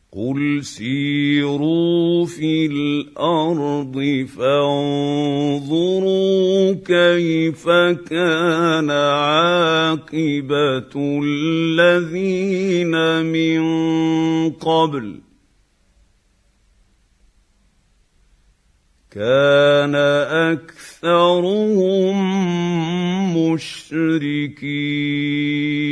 قل سيروا في الارض فانظروا كيف كان عاقبه الذين من قبل كان اكثرهم مشركين